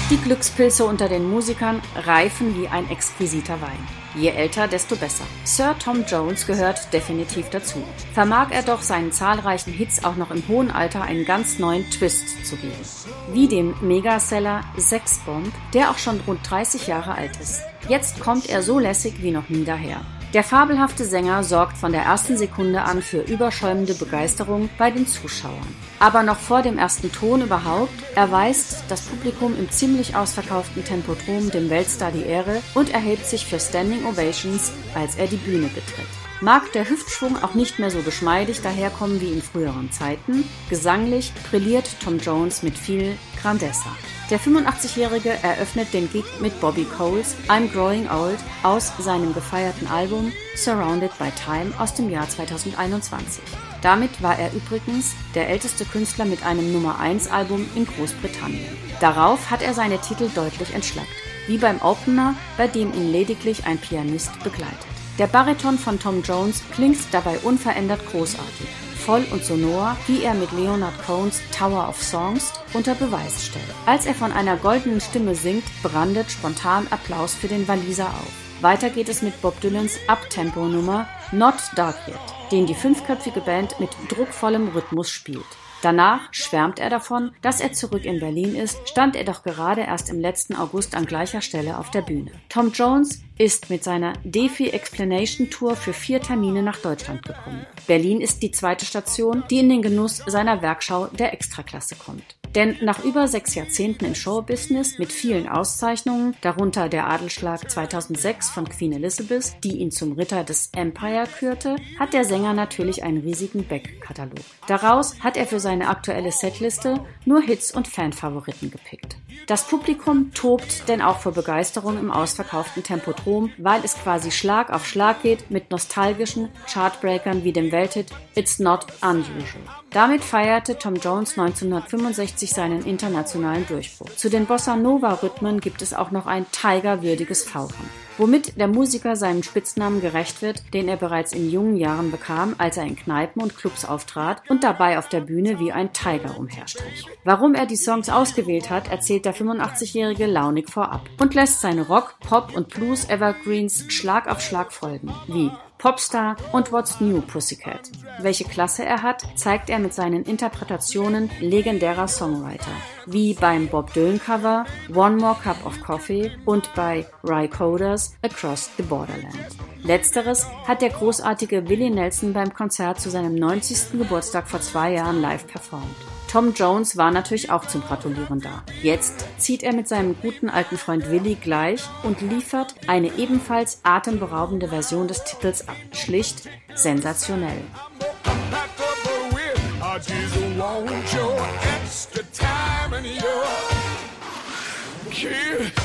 Die Glückspilze unter den Musikern reifen wie ein exquisiter Wein. Je älter, desto besser. Sir Tom Jones gehört definitiv dazu. Vermag er doch seinen zahlreichen Hits auch noch im hohen Alter einen ganz neuen Twist zu geben. Wie dem Megaseller Sex Bomb, der auch schon rund 30 Jahre alt ist. Jetzt kommt er so lässig wie noch nie daher. Der fabelhafte Sänger sorgt von der ersten Sekunde an für überschäumende Begeisterung bei den Zuschauern. Aber noch vor dem ersten Ton überhaupt erweist das Publikum im ziemlich ausverkauften Tempodrom dem Weltstar die Ehre und erhebt sich für Standing Ovations, als er die Bühne betritt. Mag der Hüftschwung auch nicht mehr so geschmeidig daherkommen wie in früheren Zeiten, gesanglich brilliert Tom Jones mit viel Grandezza. Der 85-Jährige eröffnet den Gig mit Bobby Coles I'm Growing Old aus seinem gefeierten Album Surrounded by Time aus dem Jahr 2021. Damit war er übrigens der älteste Künstler mit einem Nummer-1-Album in Großbritannien. Darauf hat er seine Titel deutlich entschlackt, wie beim Opener, bei dem ihn lediglich ein Pianist begleitet. Der Bariton von Tom Jones klingt dabei unverändert großartig, voll und sonor, wie er mit Leonard Cohens Tower of Songs unter Beweis stellt. Als er von einer goldenen Stimme singt, brandet spontan Applaus für den Waliser auf. Weiter geht es mit Bob Dylans Uptempo-Nummer Not Dark Yet, den die 5-köpfige Band mit druckvollem Rhythmus spielt. Danach schwärmt er davon, dass er zurück in Berlin ist, stand er doch gerade erst im letzten August an gleicher Stelle auf der Bühne. Tom Jones ist mit seiner Defi Explanation Tour für 4 Termine nach Deutschland gekommen. Berlin ist die zweite Station, die in den Genuss seiner Werkschau der Extraklasse kommt. Denn nach über 6 Jahrzehnten im Showbusiness mit vielen Auszeichnungen, darunter der Adelsschlag 2006 von Queen Elizabeth, die ihn zum Ritter des Empire kürte, hat der Sänger natürlich einen riesigen Backkatalog. Daraus hat er für seine aktuelle Setliste nur Hits und Fanfavoriten gepickt. Das Publikum tobt denn auch vor Begeisterung im ausverkauften Tempodrom, weil es quasi Schlag auf Schlag geht mit nostalgischen Chartbreakern wie dem Welthit It's Not Unusual. Damit feierte Tom Jones 1965 seinen internationalen Durchbruch. Zu den Bossa-Nova-Rhythmen gibt es auch noch ein Tiger-würdiges Fauchen, womit der Musiker seinem Spitznamen gerecht wird, den er bereits in jungen Jahren bekam, als er in Kneipen und Clubs auftrat und dabei auf der Bühne wie ein Tiger umherstrich. Warum er die Songs ausgewählt hat, erzählt der 85-Jährige launig vorab und lässt seine Rock-, Pop- und Blues-Evergreens Schlag auf Schlag folgen, wie Popstar und What's New Pussycat. Welche Klasse er hat, zeigt er mit seinen Interpretationen legendärer Songwriter, wie beim Bob Dylan Cover One More Cup of Coffee und bei Ry Coders Across the Borderland. Letzteres hat der großartige Willie Nelson beim Konzert zu seinem 90. Geburtstag vor 2 Jahren live performt. Tom Jones war natürlich auch zum Gratulieren da. Jetzt zieht er mit seinem guten alten Freund Willie gleich und liefert eine ebenfalls atemberaubende Version des Titels ab. Schlicht sensationell. Kid.